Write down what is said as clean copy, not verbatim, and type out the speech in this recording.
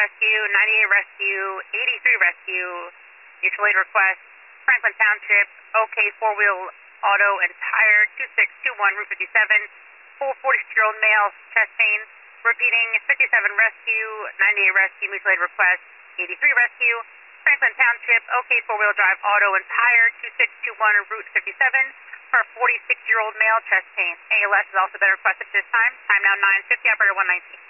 Rescue, 98 Rescue, 83 Rescue, mutual aid request, Franklin Township, OK four-wheel auto and tire, 2621 Route 57, full 46-year-old male, chest pain. Repeating, 57 Rescue, 98 Rescue, mutual aid request, 83 Rescue, Franklin Township, OK four-wheel drive auto and tire, 2621 Route 57, for a 46-year-old male, chest pain. ALS has also been requested at this time. Time now 9:50, operator 119.